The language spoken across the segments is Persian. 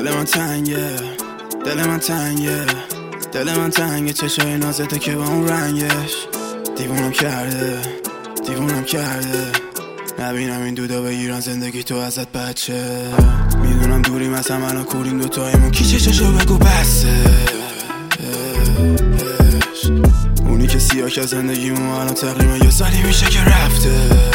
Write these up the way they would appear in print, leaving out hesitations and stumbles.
دل من تنگه، دل من تنگه، دل من تنگه، چشای نازته که با اون رنگش دیوونم کرده، دیوونم کرده. نبینم این دودا بگیرن زندگی تو ازت بچه. میدونم دوریم از هم الان کوریم دوتایمون، کی چشاشو بگو بسه. اونی که سیاه که زندگیمون الان تقریبا یه سالی میشه که رفته.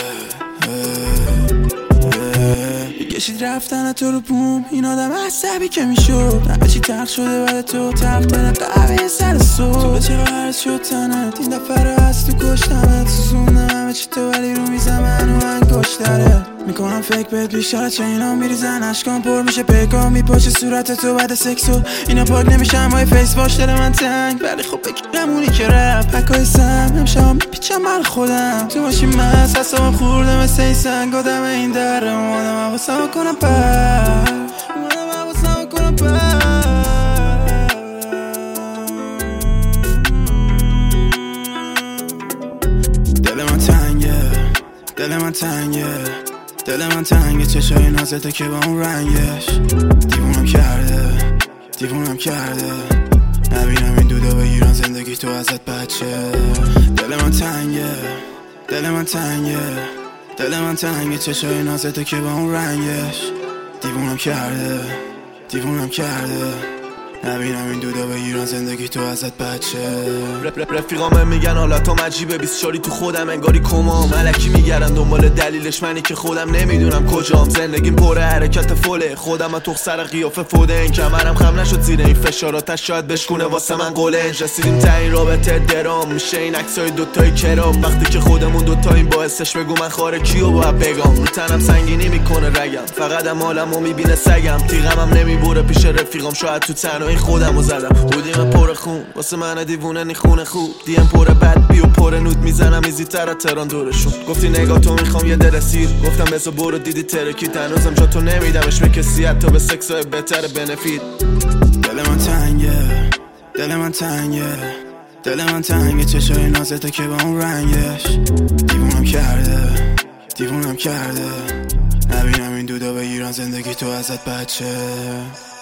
کشید رفتن تو رو بوم، این آدم عصبی که میشد. همه چی تلخ شده بعد تو تلخ داره قهوه سر صبح. تو به چرا عرض شد تنت این دفعه رو از تو کشتمت. سوزوندم همه چی تو ولی رو میزم منو انگشتره. میکنم فکر بهت بیشتر چه اینا میریزن اشکام پر میشه پیکام میپاشه صورت تو بعد سکسو. اینا پاک نمیشم های فیس باش دل من تنگ. ولی خب بگیرم اونی که رفت پکای سم امشب میپیچم من خودم. تو ماشین مست حسابم خورده مثل این سنگ. آدم این در اومدم حواسم کنم پر، اومدم حواسم کنم پر. دل من تنگه، دل من تنگه، دل من تنگه، چشای نازته که با اون رنگش دیوونم کرده، دیوونم کرده. نبینم این دودا بگیرن زندگی تو ازت بچه. دل من تنگه، دل من تنگه، دل من تنگه، چشای نازته که با اون رنگش دیوونم کرده، دیوونم کرده. نبینم این دودا بگیرن زندگی تو ازت بچه. رفیقامه میگن حالا تو مجیبه 24 تو خودم انگاری کمام. ملکی میگردن دنبال دلیلش منی که خودم نمیدونم کجام. زندگیم پر حرکت فوله خودم تو سر قیافه فوده. این کمرم خم نشد زیر این فشاراتش شاید بشکونه واسه من قلنج. رسیدیم تا این رابطه درام میشه این عکسای دوتای کرام. وقتی که خودمون دوتاییم باعثش بگو من خاره کیو باید بگم. رو تنم سنگینی میکنه رگم فقط هم حالمو میبینه سگم. تیغمم نمیبره پیش رفیقام شاید تو تنهایی خودمو زدم. بودیم پر خون واسه من دیوونه نی خونه خوب. دیم پر بد بیو پر نود میزنم ایزی تر تران دورشون. گفتی نگاه تو میخوام یه دل سیر. گفتم بسو برو دیدی ترکی تنوزم جا تو نمیدمش به کسی حتی به سکسای بهتر بنفید. دل من تنگه، دل من تنگه، دل من تنگه، چشای نازته که با اون رنگش دیوونم کرده، دیوونم کرده. نبینم این دودا بگیرن زندگی تو ازت بچه.